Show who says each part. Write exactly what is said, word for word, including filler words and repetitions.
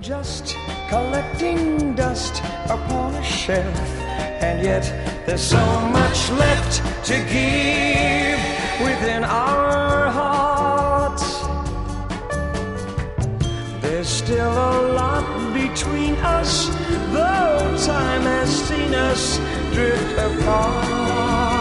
Speaker 1: just collecting dust upon a shelf, and yet there's so much left to give within our hearts. There's still a lot between us, though time has seen us drift apart.